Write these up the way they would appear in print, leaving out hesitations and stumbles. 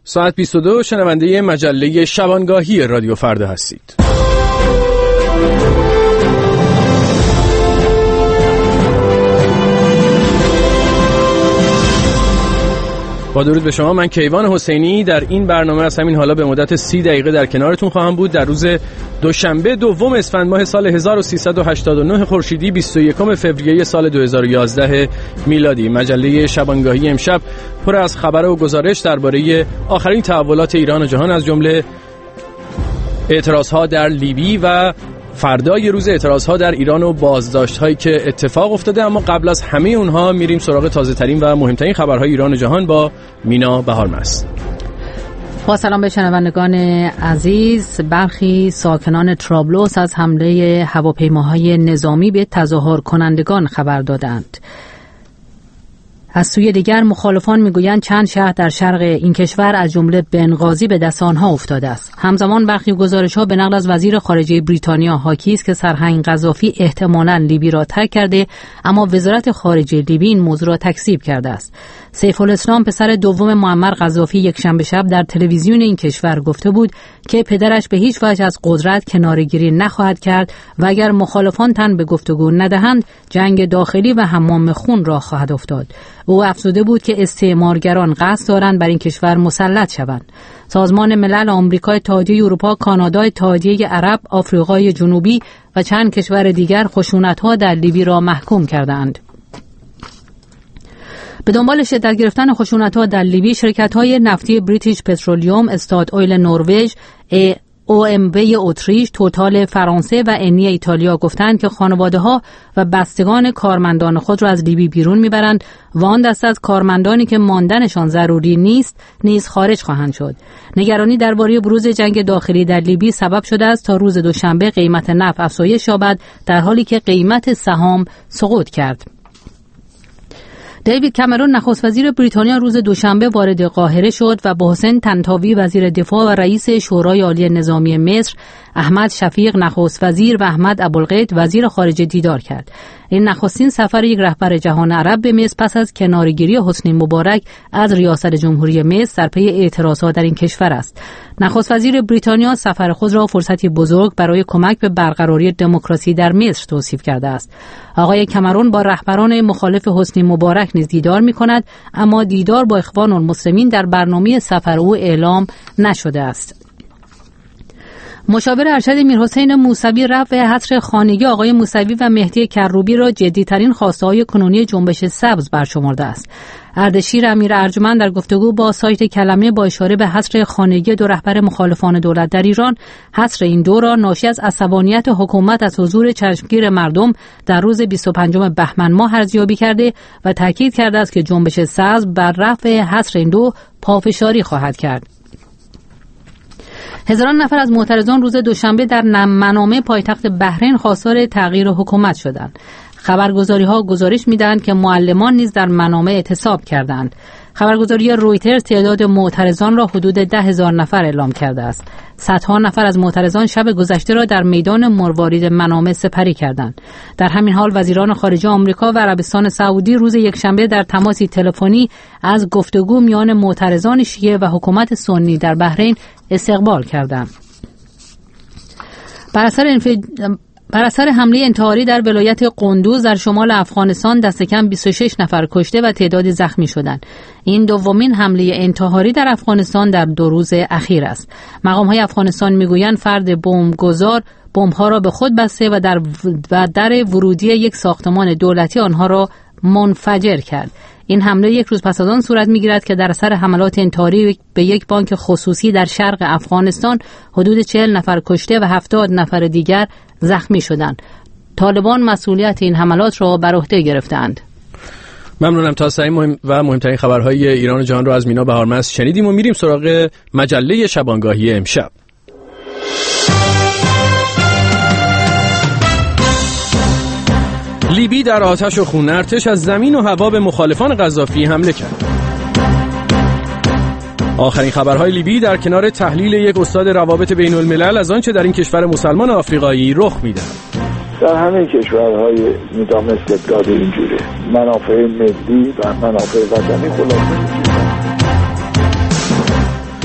ساعت 22 شنونده مجله شبانگاهی رادیو فردا هستید. با درود به شما، من کیوان حسینی در این برنامه از همین حالا به مدت 30 دقیقه در کنارتون خواهم بود. در روز دوشنبه دوم اسفند ماه سال 1389 خورشیدی 21 فوریه سال 2011 میلادی. مجله شبانگاهی امشب پر از خبر و گزارش درباره آخرین تحولات ایران و جهان، از جمله اعتراضها در لیبی و فردای روز اعتراضها در ایران و بازداشت‌هایی که اتفاق افتاده. اما قبل از همه اونها میریم سراغ تازه‌ترین و مهمترین خبرهای ایران و جهان با مینا بهارمست. با سلام به شنوندگان عزیز. برخی ساکنان طرابلس از حمله هواپیماهای نظامی به تظاهر کنندگان خبر دادند. از سوی دیگر مخالفان میگویند چند شهر در شرق این کشور از جمله بنغازی به دست آنها افتاده است. همزمان برخی گزارش‌ها به نقل از وزیر خارجه بریتانیا حاکی است که سرهنگ قذافی احتمالاً لیبی را ترک کرده، اما وزارت خارجه لیبی این موضوع را تکذیب کرده است. سیف الاسلام پسر دوم معمر قذافی یکشنبه شب در تلویزیون این کشور گفته بود که پدرش به هیچ وجه از قدرت کناره‌گیری نخواهد کرد و اگر مخالفان تن به گفتگو ندهند جنگ داخلی و حمام خون را خواهد افتاد. او افزوده بود که استعمارگران قصد دارند بر این کشور مسلط شوند. سازمان ملل، آمریکا اتحادیه اروپا، کانادا، اتحادیه عرب، آفریقای جنوبی و چند کشور دیگر خشونت‌ها در لیبی را محکوم کردند. به دنبال شدت گرفتن خشونت‌ها در لیبی، شرکت‌های نفتی بریتیش پترولیوم، استاد اویل نروژ، OMV اتریش، توتال فرانسه و انی ایتالیا گفتند که خانواده‌ها و بستگان کارمندان خود را از لیبی بیرون می‌برند و آن دسته از کارمندانی که ماندنشان ضروری نیست نیز خارج خواهند شد. نگرانی درباره بروز جنگ داخلی در لیبی سبب شده است تا روز دوشنبه قیمت نفت افزایش یابد در حالی که قیمت سهام سقوط کرد. دیوید کامرون نخست وزیر بریتانیا روز دوشنبه وارد قاهره شد و با حسین طنطاوی وزیر دفاع و رئیس شورای عالی نظامی مصر، احمد شفیق نخست وزیر و احمد ابوالقید وزیر خارجه دیدار کرد. این نخستین سفر یک رهبر جهان عرب به مصر پس از کناره‌گیری حسنی مبارک از ریاست جمهوری مصر در پی اعتراضات در این کشور است. نخست وزیر بریتانیا سفر خود را فرصتی بزرگ برای کمک به برقراری دموکراسی در مصر توصیف کرده است. آقای کامرون با رهبران مخالف حسنی مبارک نیز دیدار می‌کند، اما دیدار با اخوان المسلمین در برنامه سفر او اعلام نشده است. مشاور ارشد میرحسین موسوی رفع حصر خانگی آقای موسوی و مهدی کروبی را جدی‌ترین خواسته‌های کنونی جنبش سبز برشمرده است. اردشیر امیر ارجمند در گفتگو با سایت کلمه با اشاره به حصر خانگی دو رهبر مخالفان دولت در ایران، حصر این دو را ناشی از عصبانیت حکومت از حضور چشمگیر مردم در روز 25 بهمن ماه ارزیابی کرده و تاکید کرده است که جنبش سبز بر رفع حصر این دو پافشاری خواهد کرد. هزاران نفر از معترضان روز دوشنبه در منامه پایتخت بحرین خواستار تغییر حکومت شدند. خبرگزاری‌ها گزارش می‌دهند که معلمان نیز در منامه اعتصاب کردند. خبرگزاری رویترز تعداد معترضان را حدود 10,000 نفر اعلام کرده است. صدها نفر از معترضان شب گذشته را در میدان مروارید منامه سپری کردند. در همین حال وزیران خارجه آمریکا و عربستان سعودی روز یکشنبه در تماسی تلفنی از گفتگو میان معترضان شیعه و حکومت سنی در بحرین استقبال کردند. بر اثر حمله انتحاری در ولایت قندوز در شمال افغانستان دست کم 26 نفر کشته و تعدادی زخمی شدند. این دومین حمله انتحاری در افغانستان در 2 روز اخیر است. مقام‌های افغانستان میگویند فرد بمبگذار بمب‌ها را به خود بسته و در ورودی یک ساختمان دولتی آنها را منفجر کرد. این حمله یک روز پس از آن صورت می‌گیرد که در اثر حملات انتحاری به یک بانک خصوصی در شرق افغانستان حدود 40 نفر کشته و 70 نفر دیگر زخمی شدند. طالبان مسئولیت این حملات را بر عهده گرفتند. ممنونم. تا سعی و مهمترین خبرهای ایران و جهان را از مینا بهارمست شنیدیم و میریم سراغ مجله شبانگاهی امشب. لیبی در آتش و خون، ارتش از زمین و هوا به مخالفان قذافی حمله کرد. آخرین خبرهای لیبی در کنار تحلیل یک استاد روابط بین الملل از آنچه در این کشور مسلمان آفریقایی رخ می‌دهد. در همه کشورهای نظام استبدادی اینجوره، منافع ملی و منافع وطنی خلاصه.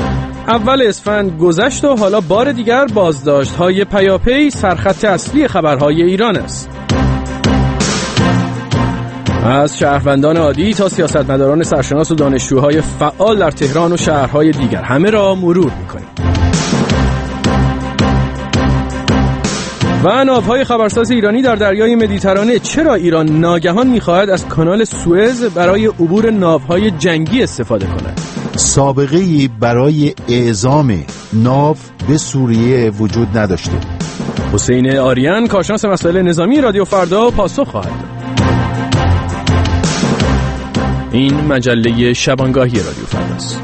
اول اسفند گذشت و حالا بار دیگر بازداشت‌های پیاپی سرخط اصلی خبرهای ایران است. از شهروندان عادی تا سیاستمداران سرشناس و دانشجوهای فعال در تهران و شهرهای دیگر همه را مرور می‌کنیم. و ناوهای خبرساز ایرانی در دریای مدیترانه. چرا ایران ناگهان می‌خواهد از کانال سوئز برای عبور ناوهای جنگی استفاده کند؟ سابقه‌ای برای اعزام ناو به سوریه وجود نداشته. حسین آریان، کارشناس مسائل نظامی رادیو فردا، پاسخ خواهد داد. این مجله شبانگاهی رادیو فرداست.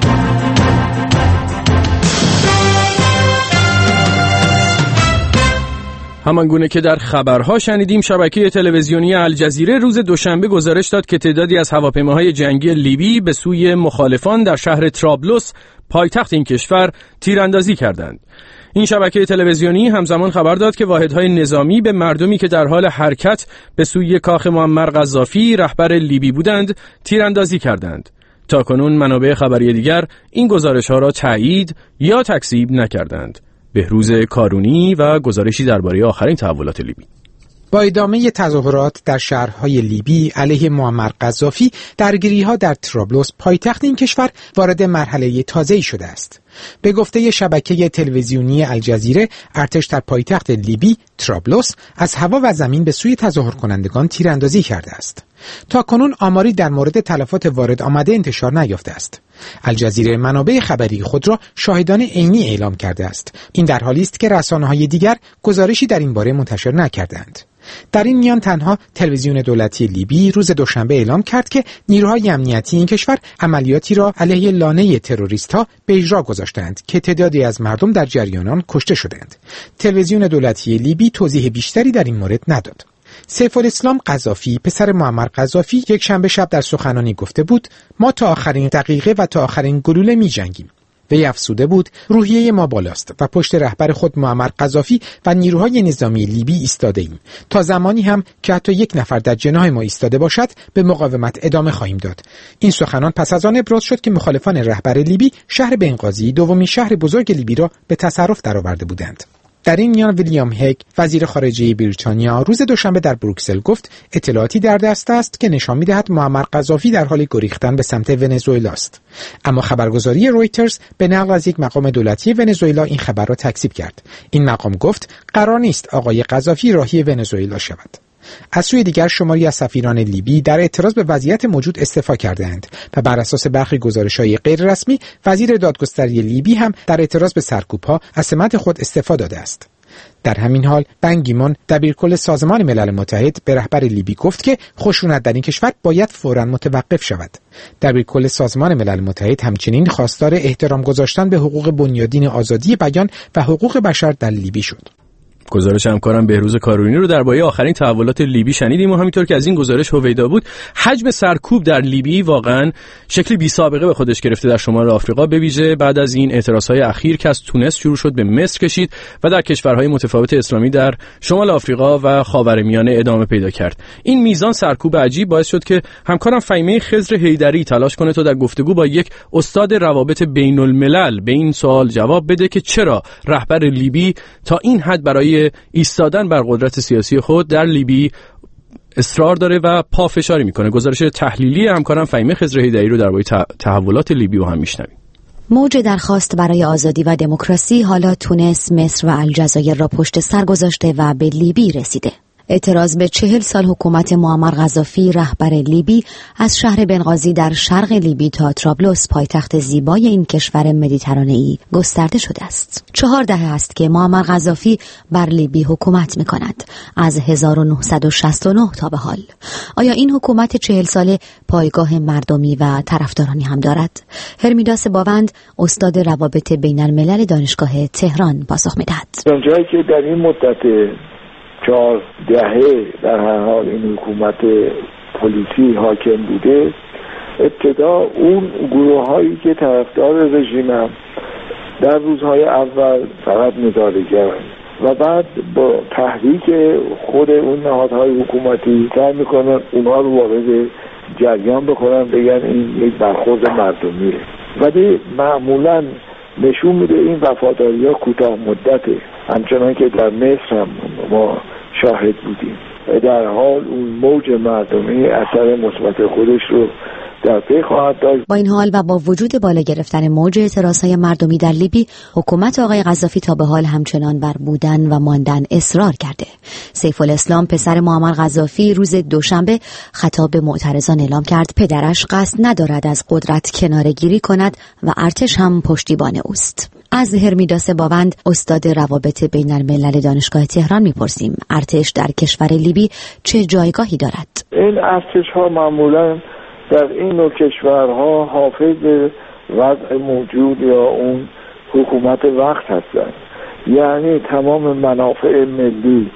همانگونه که در خبرها شنیدیم، شبکه تلویزیونی الجزیره روز دوشنبه گزارش داد که تعدادی از هواپیماهای جنگی لیبی به سوی مخالفان در شهر طرابلس، پایتخت این کشور، تیراندازی کردند. این شبکه تلویزیونی همزمان خبر داد که واحدهای نظامی به مردمی که در حال حرکت به سوی کاخ معمر قذافی رهبر لیبی بودند تیراندازی کردند. تاکنون منابع خبری دیگر این گزارش‌ها را تایید یا تکذیب نکردند. بهروز کارونی و گزارشی درباره آخرین تحولات لیبی. با ادامه تظاهرات در شهرهای لیبی علیه معمر قذافی، درگیری‌ها در طرابلس، پایتخت این کشور، وارد مرحله تازه‌ای شده است. به گفته شبکه تلویزیونی الجزیره، ارتش در پایتخت لیبی طرابلس از هوا و زمین به سوی تظاهر کنندگان تیراندازی کرده است. تاکنون آماری در مورد تلفات وارد آمده انتشار نیافته است. الجزیره منابع خبری خود را شاهدان عینی اعلام کرده است. این در حالی است که رسانه‌های دیگر گزارشی در این باره منتشر نکردند. در این میان تنها تلویزیون دولتی لیبی روز دوشنبه اعلام کرد که نیروهای امنیتی این کشور عملیاتی را علیه لانه تروریست‌ها به اجرا گذاشتند که تعدادی از مردم در جریان آن کشته شدند. تلویزیون دولتی لیبی توضیح بیشتری در این مورد نداد. سیف الاسلام قذافی، پسر معمر قذافی، یک شنبه شب در سخنرانی گفته بود: ما تا آخرین دقیقه و تا آخرین گلوله می جنگیم. وی افسوده بود: روحیه ما بالاست و پشت رهبر خود معمر قذافی و نیروهای نظامی لیبی ایستاده ایم. تا زمانی هم که حتی یک نفر در جناح ما ایستاده باشد به مقاومت ادامه خواهیم داد. این سخنان پس از آن ابراز شد که مخالفان رهبر لیبی شهر بنغازی، دومین شهر بزرگ لیبی را به تصرف درآورده بودند. در این میان ویلیام هگ، وزیر خارجه بریتانیا، روز دوشنبه در بروکسل گفت اطلاعاتی در دست است که نشان می‌دهد معمر قذافی در حال گریختن به سمت ونزوئلا است. اما خبرگزاری رویترز به نقل از یک مقام دولتی ونزوئلا این خبر را تکذیب کرد. این مقام گفت قرار نیست آقای قذافی راهی ونزوئلا شود. از سوی دیگر شماری از سفیران لیبی در اعتراض به وضعیت موجود استعفا کردند و بر اساس برخی گزارش‌های غیر رسمی وزیر دادگستری لیبی هم در اعتراض به سرکوب‌ها از سمت خود استعفا داده است. در همین حال بن کی مون، دبیرکل سازمان ملل متحد، به رهبر لیبی گفت که خشونت در این کشور باید فوراً متوقف شود. دبیرکل سازمان ملل متحد همچنین خواستار احترام گذاشتن به حقوق بنیادین آزادی بیان و حقوق بشر در لیبی شد. گزارش همکارم بهروز کارونی رو درباره آخرین تحولات لیبی شنیدیم و همینطور که از این گزارش هویدا بود، حجم سرکوب در لیبی واقعا شکلی بی سابقه به خودش گرفته در شمال آفریقا، به ویژه بعد از این اعتراضهای اخیر که از تونس شروع شد به مصر کشید و در کشورهای متفاوت اسلامی در شمال آفریقا و خاورمیانه ادامه پیدا کرد. این میزان سرکوب عجیب باعث شد که همکارم فهیمه خضر حیدری تلاش کنه تا در گفتگو با یک استاد روابط بین الملل به این سوال جواب بده که چرا رهبر لیبی تا این حد برای ایستادن بر قدرت سیاسی خود در لیبی اصرار داره و پافشاری میکنه. گزارش تحلیلی همکارم فهیمه خضر حیدری رو درباره تحولات لیبی رو هم میشنویم. موج درخواست برای آزادی و دموکراسی حالا تونس، مصر و الجزایر را پشت سر گذاشته و به لیبی رسیده. اعتراض به 40 سال حکومت معمر قذافی، رهبر لیبی، از شهر بنغازی در شرق لیبی تا طرابلس، پایتخت زیبای این کشور مدیترانه‌ای، گسترده شده است. 4 دهه است که معمر قذافی بر لیبی حکومت می‌کند، از 1969 تا به حال. آیا این حکومت 40 ساله پایگاه مردمی و طرفدارانی هم دارد؟ هرمیداس باوند، استاد روابط بین الملل دانشگاه تهران، پاسخ می‌دهد. جایی که در این مدت 4 دهه در هر حال این حکومت پلیسی حاکم بوده، ابتدا اون گروه هایی که طرفدار رژیمن در روزهای اول فقط نظاره‌گرن و بعد با تحریک خود اون نهادهای حکومتی سعی میکنن اونها رو وارد جریان بکنن، بگن این یک برخورد مردمیه. ولی معمولا نشون میده این وفاداری ها کوتاه مدته، همچنان که در مصر هم ما شاهد بودیم. در حال اون موج مردمی اثر مثبت خودش رو در پی خواهد داشت. با این حال و با وجود بالا گرفتن موج اعتراضهای مردمی در لیبی، حکومت آقای قذافی تا به حال همچنان بر بودن و ماندن اصرار کرده. سیف الاسلام پسر معمر قذافی روز دوشنبه خطاب به معترضان اعلام کرد پدرش قصد ندارد از قدرت کناره‌گیری کند و ارتش هم پشتیبان اوست. از هرمیداس باوند استاد روابط بین الملل دانشگاه تهران میپرسیم ارتش در کشور لیبی چه جایگاهی دارد؟ این ارتش ها معمولا در این نوع کشورها حافظ وضع موجود یا اون حکومت وقت هستند، یعنی تمام منافع ملی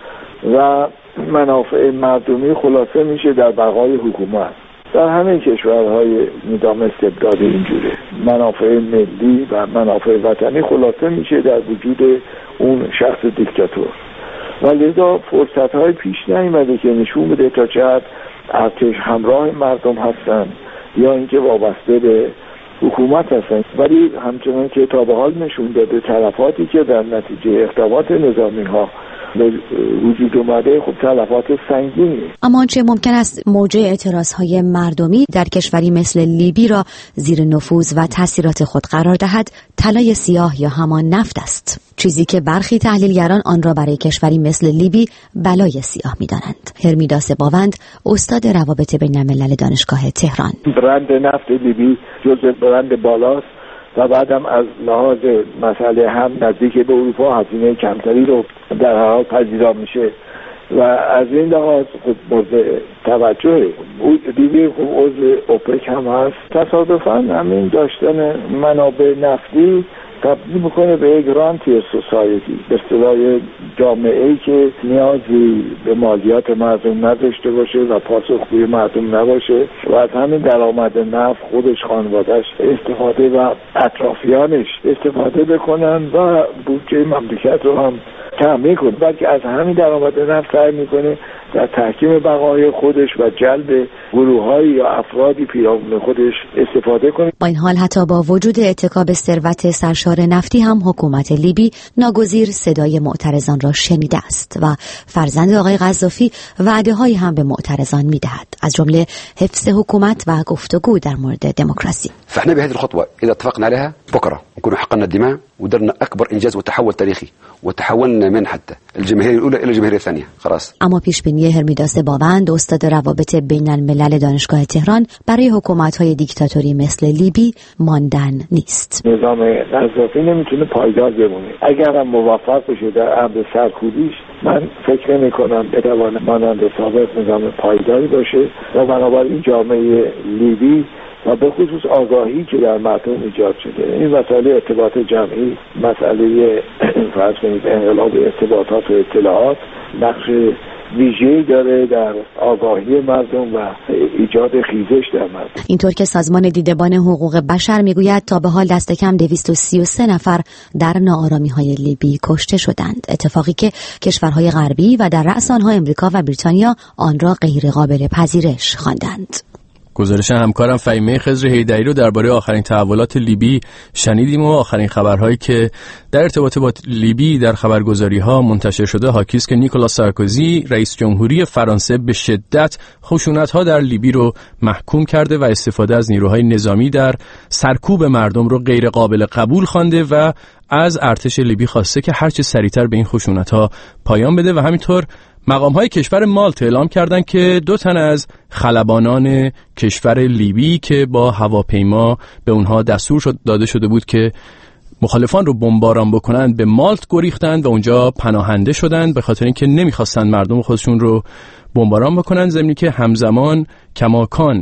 و منافع مردمی خلاصه میشه در بقای حکومت. در همه کشورهای نظام استبدادی اینجوره، منافع ملی و منافع وطنی خلاصه میشه در وجود اون شخص دیکتاتور و لذا فرصت‌های پیش نیامده که نشون بده تا چه حد ارتش همراه مردم هستن یا اینکه وابسته به حکومت هستن، ولی همچنان که تا به حال نشون داده تلفاتی که در نتیجه اقدامات نظامی ها به وجود اومده خب تلفات سنگینی. اما چه ممکن است موج اعتراضهای مردمی در کشوری مثل لیبی را زیر نفوذ و تاثیرات خود قرار دهد؟ طلای سیاه یا همان نفت است، چیزی که برخی تحلیلگران آن را برای کشوری مثل لیبی بلای سیاه می‌دانند. هرمیداس باوند استاد روابط بین الملل دانشگاه تهران: برند نفت لیبی جزو برند بالاست و بعدم از لحاظ مسئله هم نزدیک به اروپا هزینه کمتری رو در هر حال پذیرا میشه و از این لحاظ خود مورد توجهه. لیبی خب عضو اوپک هم هست. تصادفاً همین داشتن منابع نفتی تبدیل میکنه به یک رانتیر سوسایتی، به اصطلاح جامعه‌ای که نیازی به مالیات مردم نداشته باشه و پاسخگوی مردم نباشه و از همین درآمد نفت خودش، خانواده‌اش استفاده و اطرافیانش استفاده بکنن و بودجه مملکت رو هم تامین کنه، بلکه از همین درآمد نفت سعی میکنه در تحکیم بقای خودش و جلب گروه‌های یا افرادی پیرامون خودش استفاده کنه. با این حال حتی با وجود اتکا ثروت سرشار نفتی هم حکومت لیبی ناگزیر صدای معترضان را شنیده است و فرزند آقای قذافی وعده‌هایی هم به معترضان می‌دهد، از جمله حفظ حکومت و گفتگو در مورد دموکراسی. فاحنا بهذه الخطوه اذا اتفقنا عليها بكره نكون حققنا الدماء ودرنا اكبر انجاز وتحول تاريخي وتحولنا من حتى الجمهوريه الاولى الى الجمهوريه الثانيه خلاص. اما پیشبینی هرمیداس باوند استاد روابط بین الملل دانشگاه تهران برای حکومت‌های دیکتاتوری مثل لیبی ماندن نیست. نظام قذافی نمیتونه پایدار بمونه. اگر هم موفق بشه در امر سرکوبیش، من فکر نمی‌کنم بتونه مانند سابق نظام پایداری باشه و بنابراین جامعه لیبی و به خصوص آگاهی که در مردم ایجاد شده، این مسئله ارتباط جمعی، مسئله فرض کنید انقلاب ارتباطات و اطلاعات نقش ویژه‌ای داره در آگاهی مردم و ایجاد خیزش در مردم. اینطور که سازمان دیدبان حقوق بشر میگوید تا به حال دست کم 233 نفر در ناآرامی‌های لیبی کشته شدند، اتفاقی که کشورهای غربی و در رأس آنها امریکا و بریتانیا آن را غیر قابل پذیرش خواندند. گزارش همکارم فهیمه خضر حیدری رو درباره آخرین تحولات لیبی شنیدیم و آخرین خبرهایی که در ارتباط با لیبی در خبرگزاری‌ها منتشر شده حاکی است که نیکولاس سارکوزی رئیس جمهوری فرانسه به شدت خشونت‌ها در لیبی رو محکوم کرده و استفاده از نیروهای نظامی در سرکوب مردم رو غیر قابل قبول خوانده و از ارتش لیبی خواسته که هرچه سریعتر به این خشونت‌ها پایان بده و همینطور مقام‌های کشور مالت اعلام کردند که 2 تن از خلبانان کشور لیبی که با هواپیما به اونها دستور داده شده بود که مخالفان رو بمباران بکنند به مالت گریختند و اونجا پناهنده شدند به خاطر اینکه نمیخواستند مردم خودشون رو بمباران بکنند، ضمن که همزمان کماکان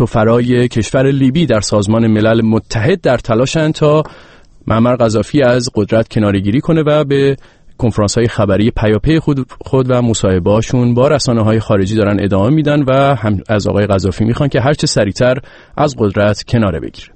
سفرای کشور لیبی در سازمان ملل متحد در تلاشند تا معمر قذافی از قدرت کناره‌گیری کنه و به کنفرانس‌های خبری پیاپی خود و مصاحبه‌هاشون با رسانه‌های خارجی دارن ادامه میدن و هم از آقای قذافی میخوان که هرچه سریعتر از قدرت کناره بگیره.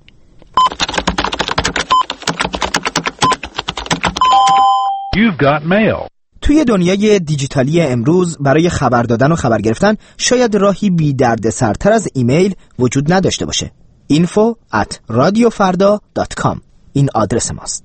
You've got mail. توی دنیای دیجیتالی امروز برای خبر دادن و خبر گرفتن شاید راهی بی درد سرتر از ایمیل وجود نداشته باشه. info@radiofarda.com این آدرس ماست.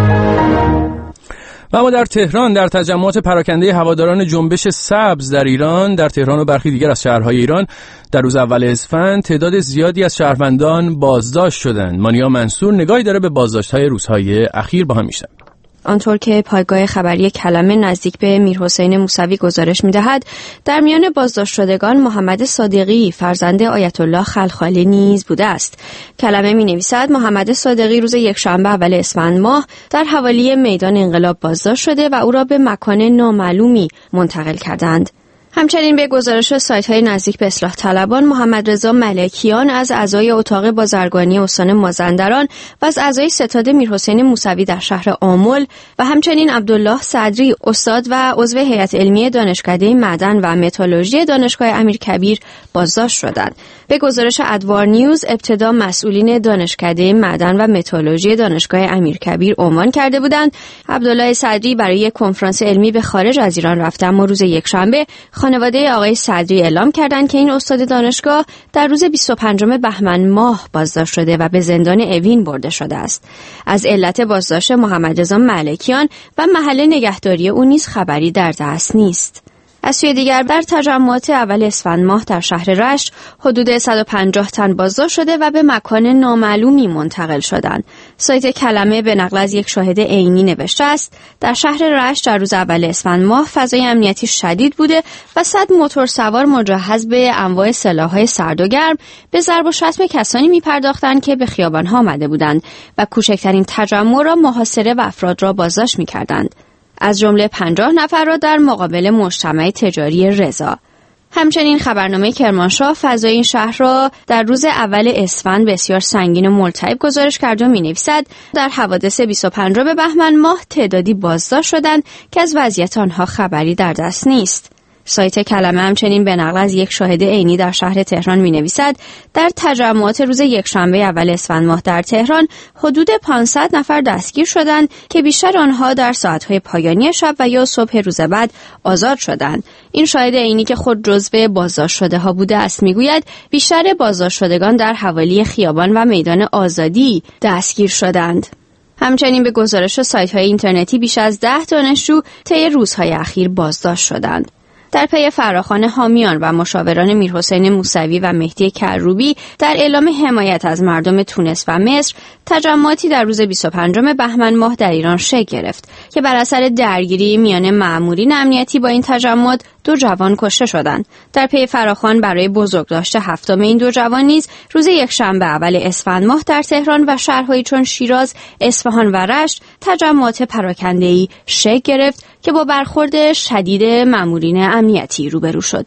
و اما در تهران در تجمعات پراکنده هواداران جنبش سبز در ایران، در تهران و برخی دیگر از شهرهای ایران در روز اول اسفند تعداد زیادی از شهروندان بازداشت شدند. مانیا منصور نگاهی داره به بازداشت‌های روزهای اخیر، با هم میشنویم. آنطور که پایگاه خبری کلمه نزدیک به میرحسین موسوی گزارش می‌دهد، در میان بازداشت شدگان محمد صادقی فرزند آیت الله خلخالی نیز بوده است. کلمه می‌نویسد محمد صادقی روز یکشنبه اول اسفند ماه در حوالی میدان انقلاب بازداشت شده و او را به مکان نامعلومی منتقل کردند. همچنین به گزارش سایت‌های نزدیک به اصلاح طلبان، محمد رضا ملکیان از اعضای اتاق بازرگانی استان مازندران و از اعضای ستاد میرحسین موسوی در شهر آمل و همچنین عبدالله صدری استاد و عضو هیئت علمی دانشکده معدن و متالورژی دانشگاه امیرکبیر بازداشت شدند. به گزارش ادوار نیوز، ابتدا مسئولین دانشکده معدن و متالورژی دانشگاه امیرکبیر عنوان کرده بودند عبدالله صدری برای کنفرانس علمی به خارج از ایران رفته، اما روز یکشنبه خانواده آقای صدری اعلام کردند که این استاد دانشگاه در روز 25 بهمن ماه بازداشت شده و به زندان اوین برده شده است. از علت بازداشت محمد رضا ملکیان و محل نگهداری او نیز خبری در دست نیست. از سوی دیگر در تجمعات اول اسفند ماه در شهر رشت حدود 150 تن بازداشت شده و به مکان نامعلومی منتقل شدند. سایت کلمه به نقل از یک شاهد عینی نوشته است در شهر رشت در روز اول اسفند ماه فضای امنیتی شدید بوده و 100 موتور سوار مجهز به انواع سلاح‌های سرد و گرم به ضرب و شتم کسانی می‌پرداختند که به خیابان‌ها آمده بودند و کوچکترین تجمع را محاصره و افراد را بازداشت می‌کردند، از جمله 50 نفر را در مقابل مجتمع تجاری رضا. همچنین خبرنامه کرمانشاه فضای این شهر را در روز اول اسفند بسیار سنگین و ملتهب گزارش کرده و می‌نویسد در حوادث 25 بهمن ماه تعدادی بازداشت شدند که از وضعیت آنها خبری در دست نیست. سایت کلمه همچنین به نقل از یک شاهد عینی در شهر تهران می‌نویسد در تجمعات روز یکشنبه اول اسفند ماه در تهران حدود 500 نفر دستگیر شدند که بیشتر آنها در ساعت‌های پایانی شب و یا صبح روز بعد آزاد شدند. این شاهد عینی که خود جزو بازداشت شده‌ها بوده است میگوید بیشتر بازداشت شدگان در حوالی خیابان و میدان آزادی دستگیر شدند. همچنین به گزارش سایت‌های اینترنتی بیش از 10 دانشجو طی روزهای اخیر بازداشت شدند. در پی فراخوان حامیان و مشاوران میرحسین موسوی و مهدی کروبی در اعلام حمایت از مردم تونس و مصر، تجمعاتی در روز 25 بهمن ماه در ایران شکل گرفت که بر اثر درگیری میان مأمورین امنیتی با این تجمعات 2 جوان کشته شدند. در پی فراخوان برای بزرگداشت هفتم این 2 جوان نیز روز یکشنبه اول اسفند ماه در تهران و شهرهای چون شیراز، اصفهان و رشت تجمعات پراکنده‌ای شکل گرفت که با برخورد شدید مأمورین امنیتی روبرو شد.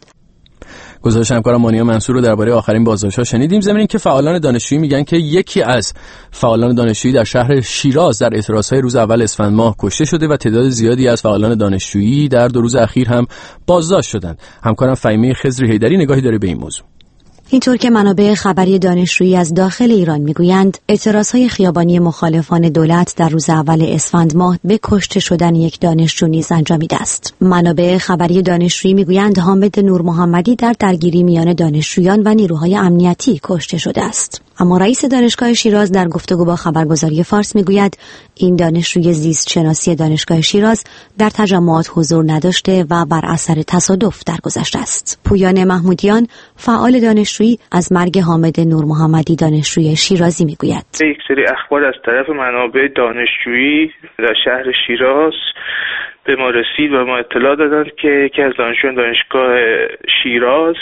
گزارش همکارم مانیا منصور رو درباره آخرین بازداشت‌ها شنیدیم. ضمن که فعالان دانشجویی میگن که یکی از فعالان دانشجویی در شهر شیراز در اعتراضهای روز اول اسفند ماه کشته شده و تعداد زیادی از فعالان دانشجویی در 2 روز اخیر هم بازداشت شدند. همکارم فهیمه خضر حیدری نگاهی داره به این موضوع. اینطور که منابع خبری دانشجویی از داخل ایران میگویند اعتراضهای خیابانی مخالفان دولت در روز اول اسفند ماه به کشته شدن یک دانشجو نیز انجامیده است. منابع خبری دانشجویی میگویند حامد نور محمدی در درگیری میان دانشجویان و نیروهای امنیتی کشته شده است. اما رئیس دانشگاه شیراز در گفتگو با خبرگزاری فارس میگوید این دانشجوی زیست شناسی دانشگاه شیراز در تجمعات حضور نداشته و بر اثر تصادف درگذشته است. پویان محمودیان فعال دانشجویی از مرگ حامد نور محمدی دانشجوی شیرازی میگوید یک سری اخبار از طرف منابع دانشجویی در شهر شیراز به ما رسید و ما اطلاع دادند که یکی از دانشجویان دانشگاه شیراز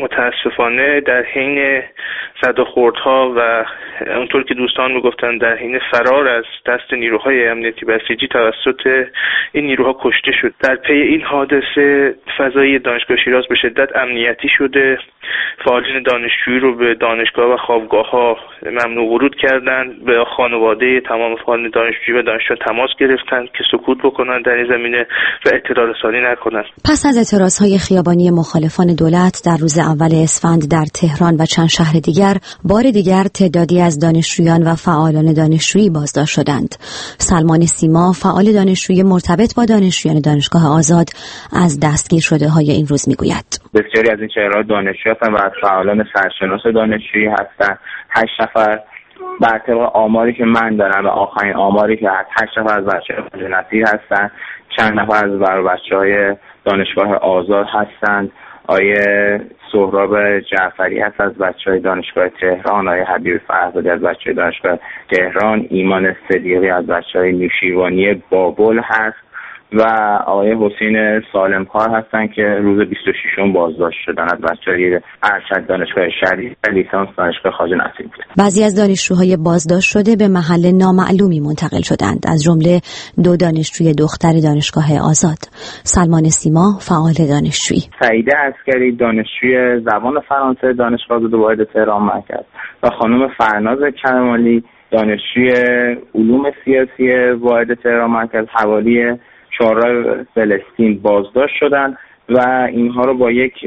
متاسفانه در حین زد و خوردها و اونطور که دوستان میگفتن در حین فرار از دست نیروهای امنیتی بسیجی توسط این نیروها کشته شد. در پی این حادثه فضای دانشگاه شیراز به شدت امنیتی شده. فعالین دانشجویی رو به دانشگاه و خوابگاه‌ها ممنوع ورود کردند. به خانواده تمام فعالین دانشجویی و دانشجو تماس گرفتند که سکوت بکنند در این زمینه و اطلاع رسانی نکنند. پس از اعتراضهای خیابانی مخالفان دولت در روز اول اسفند در تهران و چند شهر دیگر، بار دیگر تعدادی از دانشجویان و فعالان دانشجویی بازداشت شدند. سلمان سیما فعال دانشجویی مرتبط با دانشجویان دانشگاه آزاد از دستگیر شده‌های این روز میگوید. بسیاری از این چهره‌ها دانشجو هستند و از فعالان سرشناس دانشجویی هستند. 8 نفر بر طبق آماری که من دارم و آخرین آماری که از 8 نفر از بچه‌های خواجه هستن، چند نفر از بچه‌های دانشگاه آزاد هستند، آیه سهراب جعفری هست از بچه‌های دانشگاه تهران، آیه حبیب فرزادی از بچه‌های دانشگاه تهران، ایمان صدیقی از بچه‌های نوشیروانی بابل هست و آقای حسین سالمکار هستن که روز 26 بازداشت شدن از بچه‌های ارشد دانشگاه شریف و لیسانس دانشگاه خواجه نصیر بودن. بعضی از دانشجوهای بازداشت شده به محل نامعلومی منتقل شدند، از جمله 2 دانشجوی دختر دانشگاه آزاد. سلمان سیما فعال دانشجویی، سعیده عسکری دانشجوی زبان فرانسه دانشگاه آزاد واحد تهران مرکز و خانم فرناز کمالی دانشجوی علوم سیاسی واحد تهران مرکز حوالی شورای فلسطین بازداشت شدن و اینها رو با یک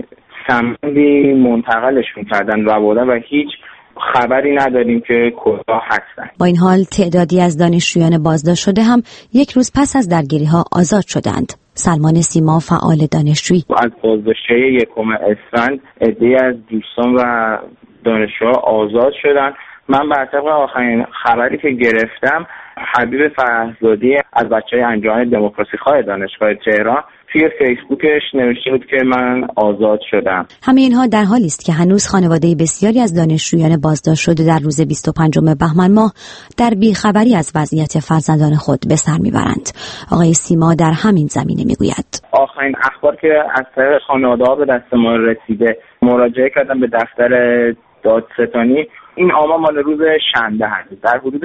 سمندی منتقلشون کردن و بودن و هیچ خبری نداریم که کجا هستن. با این حال تعدادی از دانشجویان بازداشت شده هم یک روز پس از درگیری ها آزاد شدند. سلمان سیما فعال دانشجویی، از بازداشتی 1 اسفند عده‌ای از دوستان و دانشجوها آزاد شدن. من بر طبق آخرین خبری که گرفتم، حبیب فرزادی از بچه‌های انجمن دموکراسی خواه دانشگاه تهران توی فیسبوکش نوشته بود که من آزاد شدم. همه اینها در حالی است که هنوز خانواده بسیاری از دانشجویان بازداشت شده در روز 25 بهمن ماه در بیخبری از وضعیت فرزندان خود به سر میبرند. آقای سیما در همین زمینه میگوید: آخرین اخبار که از طریق خانواده‌ها به دست ما رسیده، مراجعه کردم به دفتر دادستانی. این آمار مال روز شنبه هست. در حدود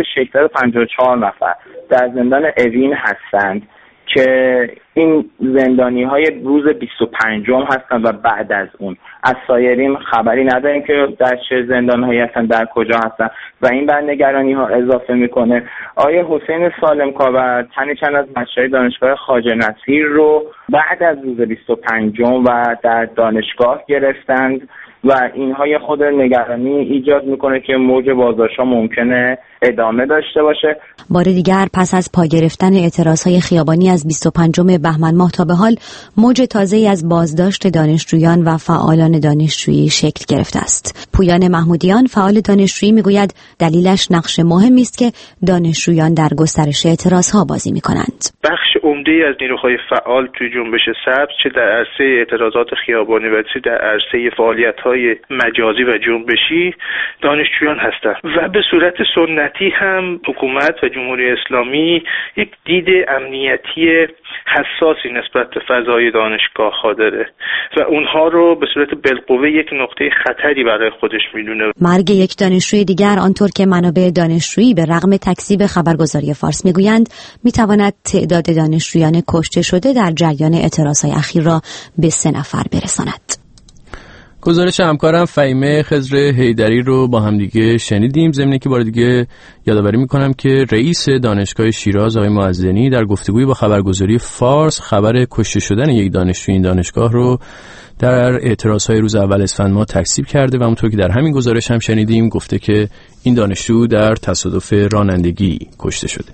654 نفر در زندان اوین هستند که این زندانی های روز 25 هستند و بعد از اون از سایرین خبری نداریم که در چه زندان هایی هستن، در کجا هستن و این بر نگرانی ها اضافه میکنه. آیه حسین سالمکار و تن چند از بچه‌های دانشگاه خواجه نصیر رو بعد از روز 25 و در دانشگاه گرفتند و اینها یه خود نگرانی ایجاد میکنه که موج بازداشت‌ها ممکنه ادامه داشته باشه. بار دیگر پس از پا گرفتن اعتراضهای خیابانی از 25 بهمن ماه تا به حال موج تازه‌ای از بازداشت دانشجویان و فعالان دانشجویی شکل گرفته است. پویان محمودیان فعال دانشجویی میگوید دلیلش نقش مهمی است که دانشجویان در گسترش اعتراضها بازی میکنند. بخش عمده‌ای از نیروهای فعال توی جنبش سبز چه در عرصه اعتراضات خیابانی و چه در عرصه فعالیت‌های مجازی و جنبشی دانشجویان هستند و به صورت سنتی هم حکومت و جمهوری اسلامی یک دید امنیتی حساسی نسبت به فضای دانشگاه داره و اونها رو به صورت بالقوه یک نقطه خطری برای خودش میدونه. مرگ یک دانشجوی دیگر آنطور که منابع دانشجویی به رغم تکذیب خبرگزاری فارس میگویند میتواند تعداد دانشجویان کشته شده در جریان اعتراضهای اخیر را به 3 نفر برساند. گزارش همکارم فهیمه خضر حیدری رو با هم دیگه شنیدیم. ضمن که بار دیگه یادآوری میکنم که رئیس دانشگاه شیراز آقای معزنی در گفتگویی با خبرگزاری فارس خبر کشته شدن یک دانشجوی این دانشگاه رو در اعتراضهای روز اول اسفند ماه تکذیب کرده و همونطور که در همین گزارش هم شنیدیم گفته که این دانشجو در تصادف رانندگی کشته شده.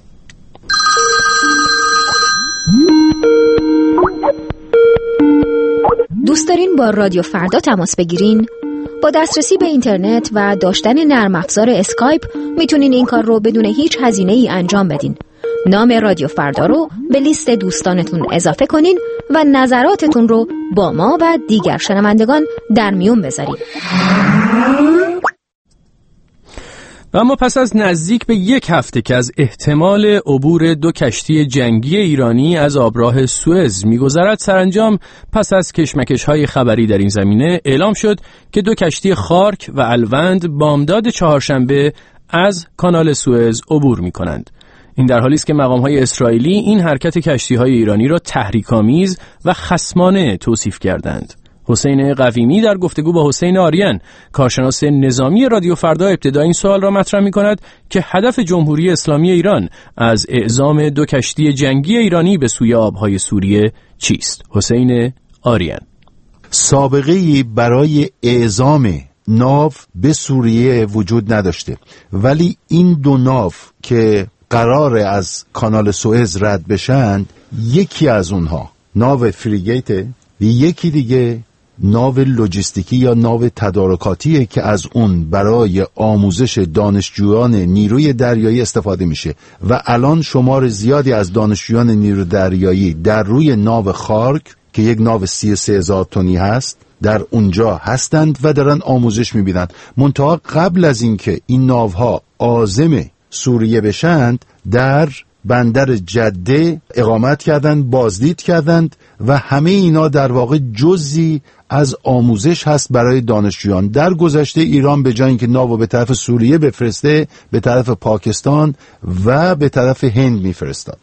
دوست دارین با رادیو فردا تماس بگیرین؟ با دسترسی به اینترنت و داشتن نرم افزار اسکایپ میتونین این کار رو بدون هیچ هزینه‌ای انجام بدین. نام رادیو فردا رو به لیست دوستانتون اضافه کنین و نظراتتون رو با ما و دیگر شنوندگان در میون بذارین. و اما پس از نزدیک به 1 هفته که از احتمال عبور 2 کشتی جنگی ایرانی از آبراه سوئز می‌گذرد، سرانجام پس از کشمکش‌های خبری در این زمینه اعلام شد که 2 کشتی خارک و الوند بامداد چهارشنبه از کانال سوئز عبور می‌کنند. این در حالی است که مقام‌های اسرائیلی این حرکت کشتی‌های ایرانی را تحریک‌آمیز و خصمانه توصیف کردند. حسین قویمی در گفتگو با حسین آریان کارشناس نظامی رادیو فردا ابتدا این سوال را مطرح می‌کند که هدف جمهوری اسلامی ایران از اعزام 2 کشتی جنگی ایرانی به سوی آب‌های سوریه چیست؟ حسین آریان: سابقه‌ای برای اعزام ناو به سوریه وجود نداشته، ولی این 2 ناو که قراره از کانال سوئز رد بشن، یکی از اونها ناو فریگیت، یکی دیگه ناو لوجستیکی یا ناو تدارکاتیه که از اون برای آموزش دانشجویان نیروی دریایی استفاده میشه و الان شمار زیادی از دانشجویان نیروی دریایی در روی ناو خارک که یک ناو 33,000 تنی هست در اونجا هستند و دارن آموزش میبینند. منتها قبل از اینکه این ناوها عازم سوریه بشند در بندر جده اقامت کردند، بازدید کردند و همه اینا در واقع جزئی از آموزش هست برای دانشجویان. در گذشته ایران به جای اینکه ناو به طرف سوریه بفرسته به طرف پاکستان و به طرف هند میفرستاد.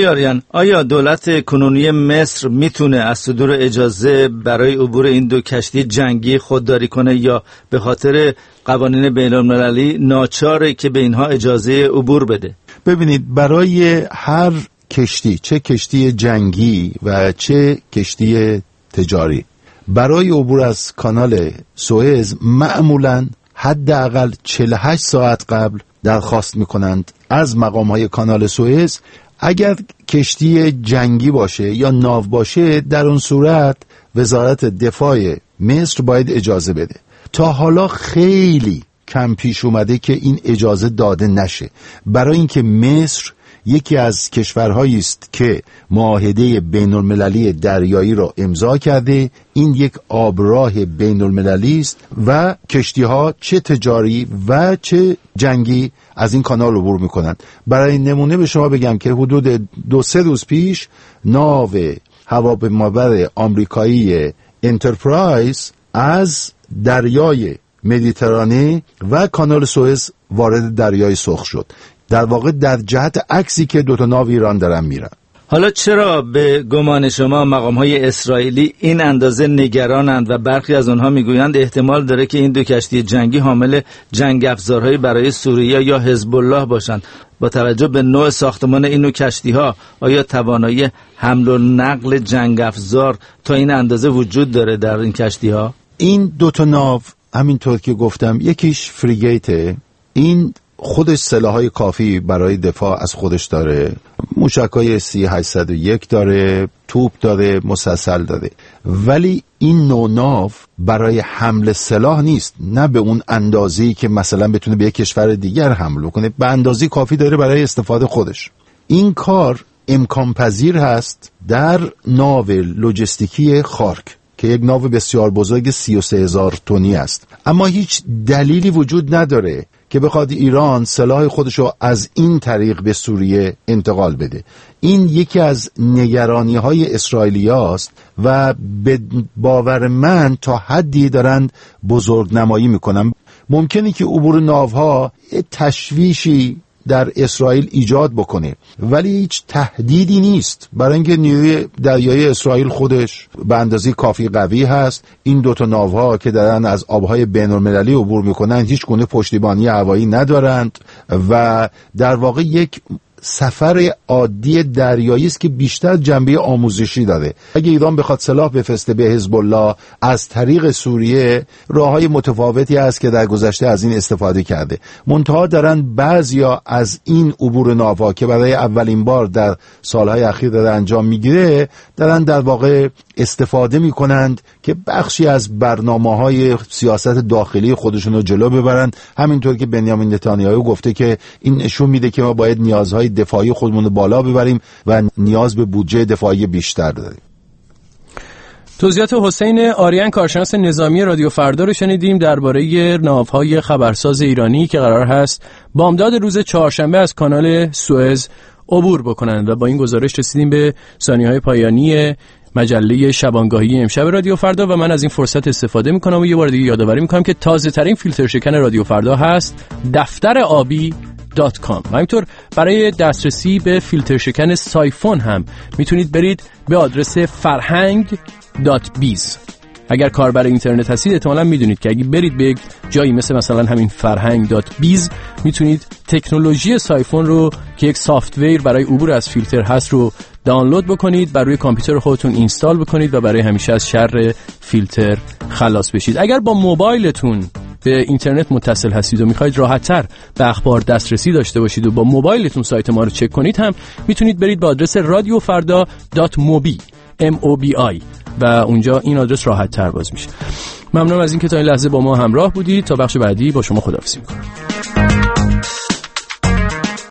آیا دولت کنونی مصر میتونه از صدور اجازه برای عبور این دو کشتی جنگی خودداری کنه یا به خاطر قوانین بین‌المللی ناچاره که به اینها اجازه عبور بده؟ ببینید، برای هر کشتی، چه کشتی جنگی و چه کشتی تجاری، برای عبور از کانال سوئز معمولاً حداقل 48 ساعت قبل درخواست میکنند از مقام‌های کانال سوئز. اگر کشتی جنگی باشه یا ناو باشه، در اون صورت وزارت دفاع مصر باید اجازه بده. تا حالا خیلی کم پیش اومده که این اجازه داده نشه، برای اینکه مصر یکی از کشورهایی است که معاهده بین‌المللی دریایی را امضا کرده. این یک آبراه بین‌المللی است و کشتی‌ها چه تجاری و چه جنگی از این کانال عبور می‌کنند. برای نمونه به شما بگم که حدود 2-3 روز پیش ناو هواپیمابر آمریکایی انترپرایز از دریای مدیترانه و کانال سوئز وارد دریای سرخ شد، در واقع در جهت عکسی که دوتا ناو ایران دارن میرن. حالا چرا به گمان شما مقام‌های اسرائیلی این اندازه نگرانند و برخی از آنها میگویند احتمال داره که این دو کشتی جنگی حامل جنگ افزارهایی برای سوریه یا حزب الله باشند؟ با توجه به نوع ساختمان این نوع کشتی‌ها آیا توانایی حمل و نقل جنگ افزار تا این اندازه وجود داره در این کشتی‌ها؟ این دوتا ناو همینطور که گفتم، یکیش فریگیته، این خودش سلاح‌های کافی برای دفاع از خودش داره، موشک‌های C-801 داره، توپ داره، مسلسل داره، ولی این نوع ناو برای حمل سلاح نیست، نه به اون اندازه‌ای که مثلا بتونه به یک کشور دیگر حمله کنه، به اندازه کافی داره برای استفاده خودش. این کار امکان پذیر هست در ناو لوجستیکی خارک که یک ناو بسیار بزرگ 33,000 تنی است، اما هیچ دلیلی وجود نداره که بخواد ایران سلاح خودشو از این طریق به سوریه انتقال بده. این یکی از نگرانی‌های اسرائیلیاست و به باور من تا حدی دارن بزرگنمایی میکنن. ممکنه که عبور ناوها تشویشی در اسرائیل ایجاد بکنه، ولی هیچ تهدیدی نیست، برای اینکه نیروی دریایی اسرائیل خودش به اندازه کافی قوی هست. این دوتا ناوها که دارن از آبهای بین‌المللی عبور میکنن هیچ گونه پشتیبانی هوایی ندارند و در واقع یک سفر عادی دریایی است که بیشتر جنبه آموزشی داره. اگه ایران بخواد سلاح بفرسته به حزب الله از طریق سوریه، راههای متفاوتی هست که در گذشته از این استفاده کرده. منتها دارن بعضیا از این عبور ناوها که برای اولین بار در سالهای اخیر داره انجام میگیره، دارن در واقع استفاده میکنند که بخشی از برنامه‌های سیاست داخلی خودشون رو جلو ببرند. همینطور که بنیامین نتانیاهو گفته که این نشون میده که ما باید نیازهای دفاعی خودمون رو بالا ببریم و نیاز به بودجه دفاعی بیشتر داریم. توضیحات حسین آریان کارشناس نظامی رادیو فردا رو شنیدیم درباره ناوهای خبرساز ایرانی که قرار هست بامداد روز چهارشنبه از کانال سوئز عبور بکنند و با این گزارش رسیدیم به ثانیه‌های پایانی مجله شبانگاهی امشب رادیو فردا و من از این فرصت استفاده میکنم و یه بار دیگه یادآوری میکنم که تازه ترین فیلتر شکن رادیو فردا هست دفتر آبی و همینطور برای دسترسی به فیلتر شکن سایفون هم میتونید برید به آدرس farhang.biz. اگر کاربر اینترنت هستید احتمالاً میدونید که اگه برید به یک جایی مثلا همین farhang.biz میتونید تکنولوژی سایفون رو که یک سافت‌ویر برای عبور از فیلتر هست رو دانلود بکنید، بر روی کامپیوتر خودتون اینستال بکنید و برای همیشه از شر فیلتر خلاص بشید. اگر با موبایلتون به اینترنت متصل هستید و میخواید راحت‌تر به اخبار دسترسی داشته باشید و با موبایلتون سایت ما رو چک کنید هم میتونید برید به آدرس radiofarda.mobi MOBI و اونجا این آدرس راحت تر باز میشه. ممنون از اینکه تا این لحظه با ما همراه بودید. تا بخش بعدی با شما خداحافظی میکنم.